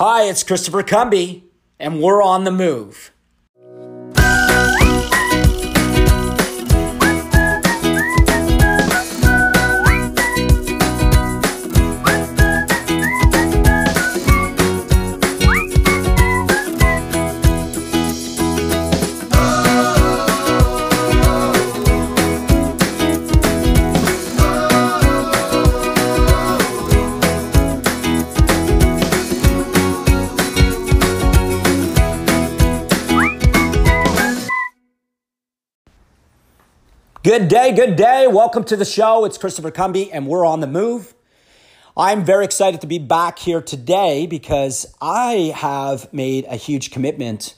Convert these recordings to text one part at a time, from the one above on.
Hi, it's Christopher Cumby, and we're on the move. Good day. Welcome to the show. It's Christopher Cumby, and we're on the move. I'm very excited to be back here today because I have made a huge commitment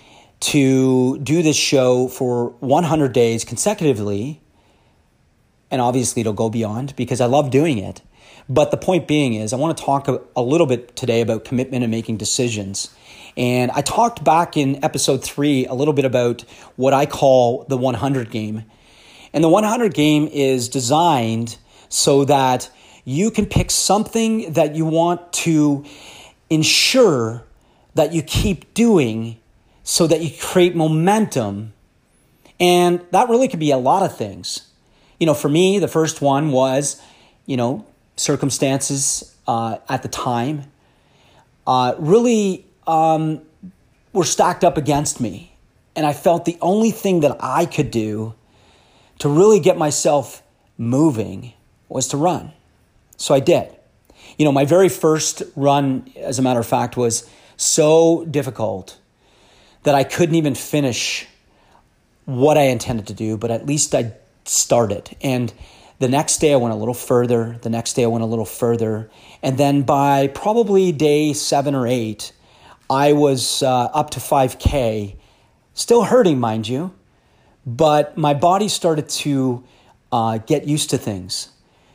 to do this show for 100 days consecutively. And obviously it'll go beyond because I love doing it. But the point being is I want to talk a little bit today about commitment and making decisions. And I talked back in episode 3 a little bit about what I call the 100 game. And the 100 game is designed so that you can pick something that you want to ensure that you keep doing so that you create momentum. And that really could be a lot of things. For me, the first one was, circumstances at the time really were stacked up against me. And I felt the only thing that I could do to really get myself moving was to run. So I did. My very first run, as a matter of fact, was so difficult that I couldn't even finish what I intended to do, but at least I started. And the next day I went a little further. The next day I went a little further. And then by probably day 7 or 8, I was up to 5K, still hurting, mind you. But my body started to get used to things.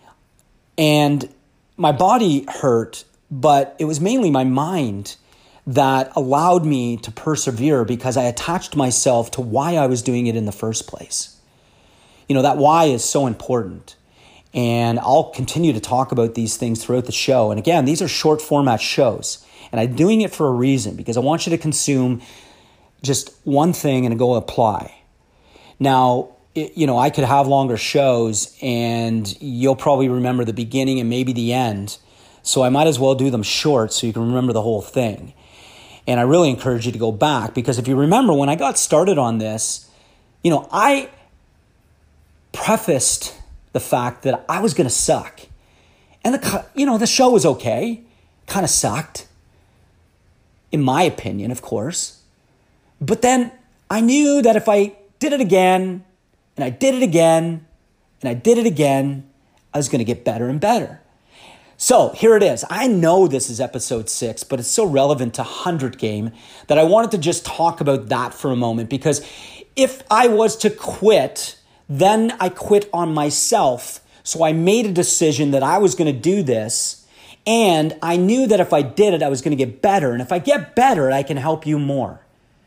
And my body hurt, but it was mainly my mind that allowed me to persevere because I attached myself to why I was doing it in the first place. That why is so important. And I'll continue to talk about these things throughout the show. And again, these are short format shows. And I'm doing it for a reason because I want you to consume just one thing and go apply. Now, I could have longer shows and you'll probably remember the beginning and maybe the end. So I might as well do them short so you can remember the whole thing. And I really encourage you to go back because if you remember when I got started on this, I prefaced the fact that I was going to suck. And the show was okay. Kind of sucked. In my opinion, of course. But then I knew that if I did it again, and I did it again, and I did it again, I was going to get better and better. So here it is. I know this is episode 6, but it's so relevant to 100 game that I wanted to just talk about that for a moment because if I was to quit, then I quit on myself. So I made a decision that I was going to do this, and I knew that if I did it, I was going to get better. And if I get better, I can help you more.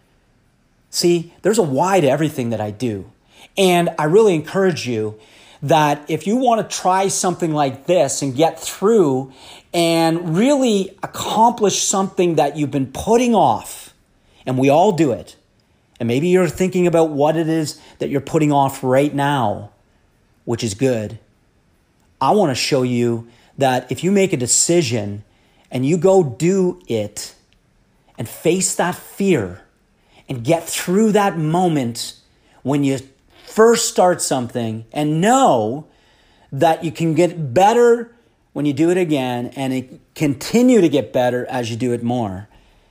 See, there's a why to everything that I do. And I really encourage you that if you want to try something like this and get through and really accomplish something that you've been putting off, and we all do it, and maybe you're thinking about what it is that you're putting off right now, which is good. I want to show you that if you make a decision and you go do it and face that fear, and get through that moment when you first start something and know that you can get better when you do it again and it continue to get better as you do it more,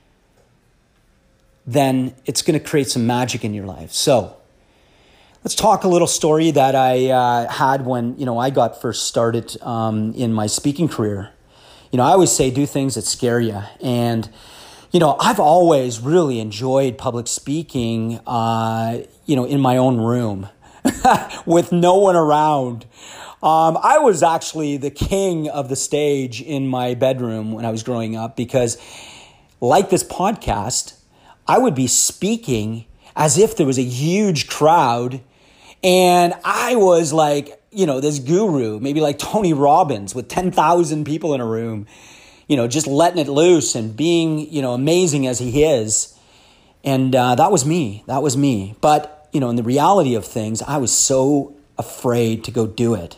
then it's going to create some magic in your life. So let's talk a little story that I had when, I got first started in my speaking career. I always say do things that scare you. And I've always really enjoyed public speaking, in my own room with no one around. I was actually the king of the stage in my bedroom when I was growing up because, like this podcast, I would be speaking as if there was a huge crowd and I was like, this guru, maybe like Tony Robbins with 10,000 people in a room. just letting it loose and being, amazing as he is. And that was me. But, in the reality of things, I was so afraid to go do it.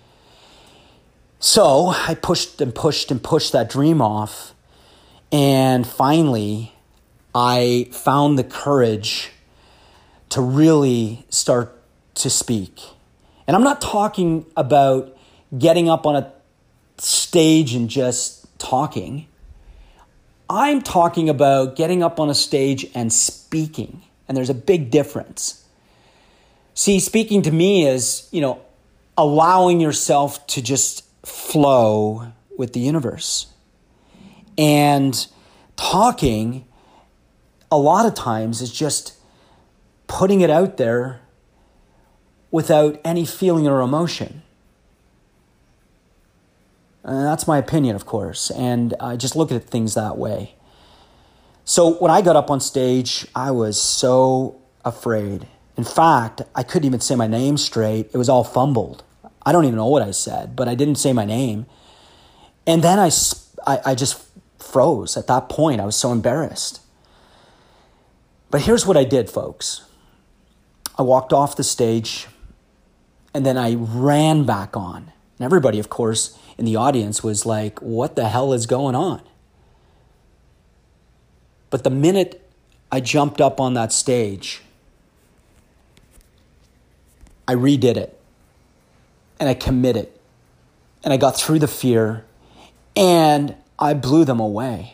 So I pushed and pushed and pushed that dream off. And finally, I found the courage to really start to speak. And I'm not talking about getting up on a stage and just talking. I'm talking about getting up on a stage and speaking. And there's a big difference. See, speaking to me is, allowing yourself to just flow with the universe. And talking, a lot of times, is just putting it out there without any feeling or emotion. And that's my opinion, of course. And I just look at things that way. So when I got up on stage, I was so afraid. In fact, I couldn't even say my name straight. It was all fumbled. I don't even know what I said, but I didn't say my name. And then I just froze at that point. I was so embarrassed. But here's what I did, folks. I walked off the stage, and then I ran back on. And everybody, of course, in the audience was like, what the hell is going on? But the minute I jumped up on that stage, I redid it. And I committed. And I got through the fear. And I blew them away.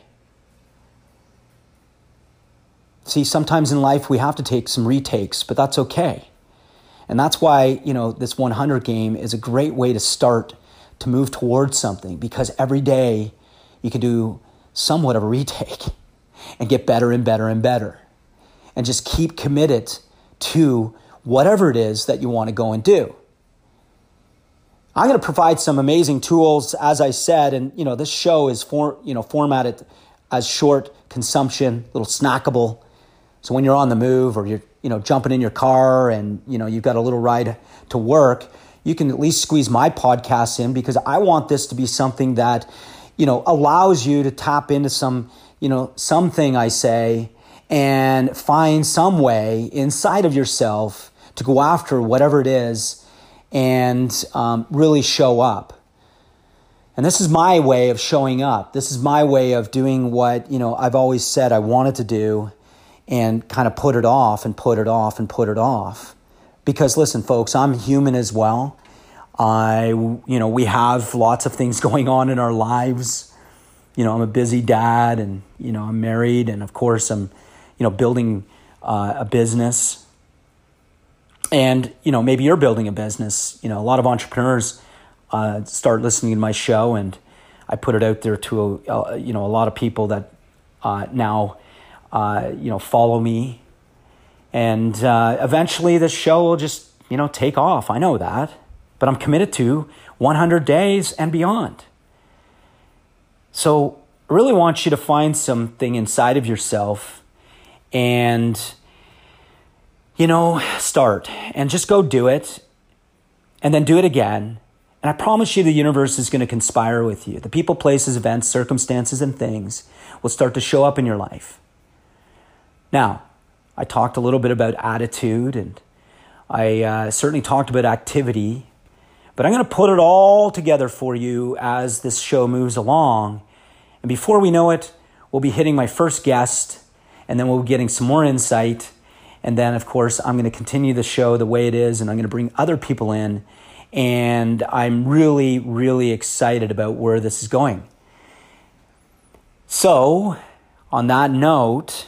See, sometimes in life we have to take some retakes, but that's okay. And that's why, this 100 game is a great way to start to move towards something, because every day you can do somewhat of a retake and get better and better and better. And just keep committed to whatever it is that you want to go and do. I'm going to provide some amazing tools, as I said, and this show is formatted as short consumption, little snackable. So when you're on the move, or you're jumping in your car and you've got a little ride to work, you can at least squeeze my podcast in, because I want this to be something that allows you to tap into something I say, and find some way inside of yourself to go after whatever it is and really show up. And this is my way of showing up. This is my way of doing what, I've always said I wanted to do, and kind of put it off and put it off and put it off. Because listen, folks, I'm human as well. We have lots of things going on in our lives. I'm a busy dad, and, I'm married, and of course I'm, building a business. And, maybe you're building a business. A lot of entrepreneurs start listening to my show, and I put it out there to, a lot of people that now, follow me. And eventually this show will just, take off. I know that. But I'm committed to 100 days and beyond. So I really want you to find something inside of yourself and start and just go do it, and then do it again. And I promise you the universe is going to conspire with you. The people, places, events, circumstances, and things will start to show up in your life. Now, I talked a little bit about attitude, and I certainly talked about activity, but I'm going to put it all together for you as this show moves along. And before we know it, we'll be hitting my first guest, and then we'll be getting some more insight. And then, of course, I'm going to continue the show the way it is, and I'm going to bring other people in. And I'm really, really excited about where this is going. So, on that note,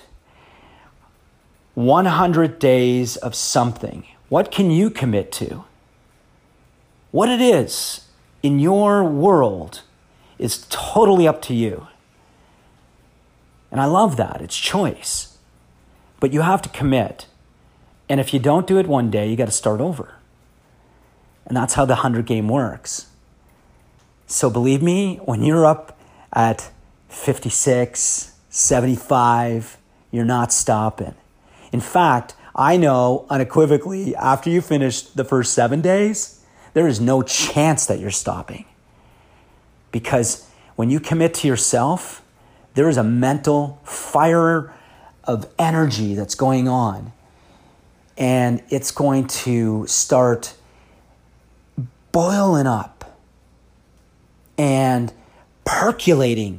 100 days of something. What can you commit to? What it is in your world is totally up to you. And I love that. It's choice. But you have to commit. And if you don't do it one day, you got to start over. And that's how the 100 game works. So believe me, when you're up at 56, 75, you're not stopping. In fact, I know unequivocally, after you finish the first 7 days, there is no chance that you're stopping. Because when you commit to yourself, there is a mental fire of energy that's going on. And it's going to start boiling up and percolating.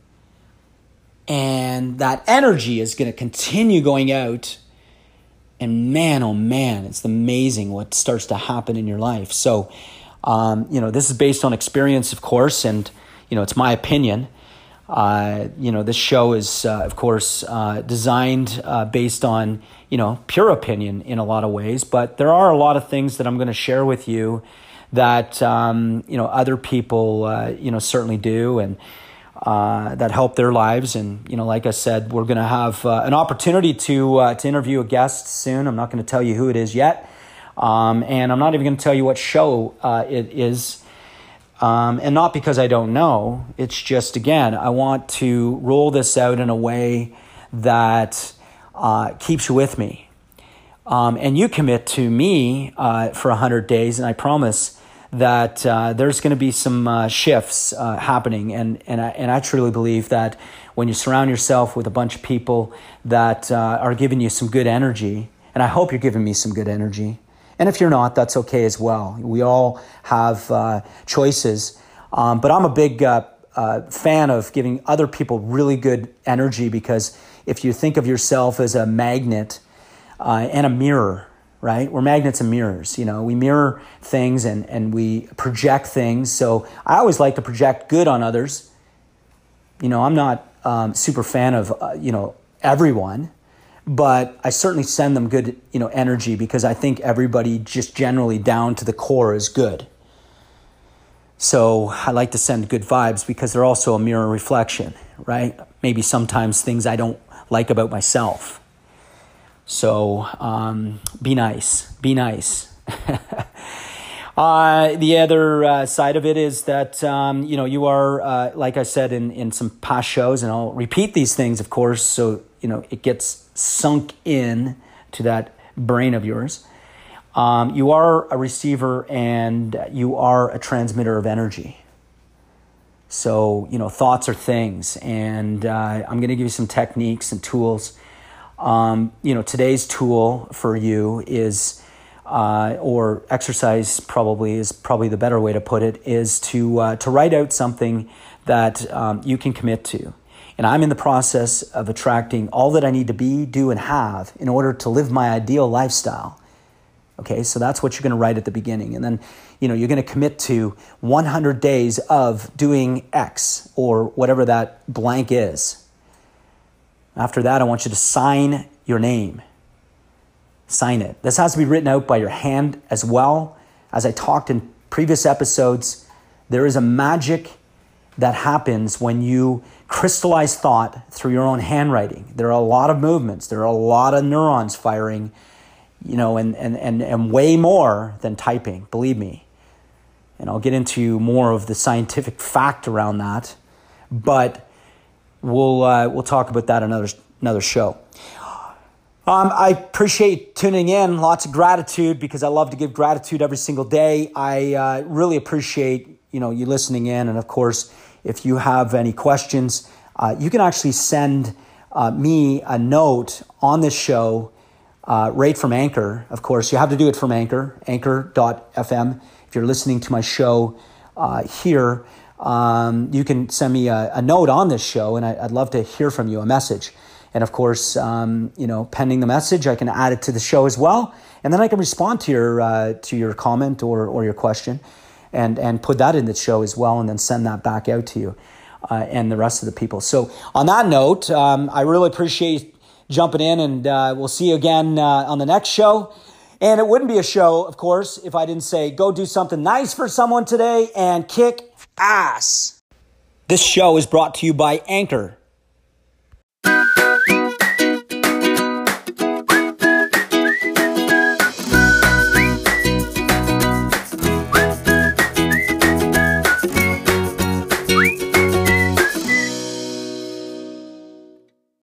And that energy is going to continue going out. And man, oh man, it's amazing what starts to happen in your life. So, this is based on experience, of course, and, it's my opinion. This show is, of course, designed based on, pure opinion in a lot of ways. But there are a lot of things that I'm going to share with you that, other people, certainly do and that help their lives. And, like I said, we're going to have an opportunity to interview a guest soon. I'm not going to tell you who it is yet. And I'm not even going to tell you what show it is. And not because I don't know. It's just, again, I want to roll this out in a way that keeps you with me. And you commit to me for 100 days, and I promise that there's going to be some shifts happening. And I truly believe that when you surround yourself with a bunch of people that are giving you some good energy, and I hope you're giving me some good energy, and if you're not, that's okay as well. We all have choices. But I'm a big fan of giving other people really good energy, because if you think of yourself as a magnet and a mirror, right? We're magnets and mirrors. We mirror things and we project things. So I always like to project good on others. I'm not super fan of, everyone. But I certainly send them good, energy, because I think everybody just generally down to the core is good. So I like to send good vibes because they're also a mirror reflection, right? Maybe sometimes things I don't like about myself. So be nice. Be nice. The other side of it is that, you are, like I said in some past shows, and I'll repeat these things, of course, so, it gets sunk in to that brain of yours. You are a receiver and you are a transmitter of energy. So, thoughts are things, and I'm going to give you some techniques and tools. Today's tool for you is, or exercise is probably the better way to put it, is to write out something that you can commit to. And I'm in the process of attracting all that I need to be, do, and have in order to live my ideal lifestyle. Okay, so that's what you're going to write at the beginning. And then, you're going to commit to 100 days of doing X or whatever that blank is. After that, I want you to sign your name. Sign it. This has to be written out by your hand as well. As I talked in previous episodes, there is a magic that happens when you crystallize thought through your own handwriting. There are a lot of movements. There are a lot of neurons firing, and way more than typing, believe me. And I'll get into more of the scientific fact around that, but we'll talk about that another show. I appreciate tuning in. Lots of gratitude, because I love to give gratitude every single day. I really appreciate you listening in, and of course, if you have any questions, you can actually send me a note on this show right from Anchor. Of course, you have to do it from Anchor, anchor.fm. If you're listening to my show here, you can send me a note on this show, and I'd love to hear from you, a message. And of course, pending the message, I can add it to the show as well. And then I can respond to your comment or your question, and put that in the show as well, and then send that back out to you and the rest of the people. So on that note, I really appreciate jumping in, and we'll see you again on the next show. And it wouldn't be a show, of course, if I didn't say, go do something nice for someone today and kick ass. This show is brought to you by Anchor.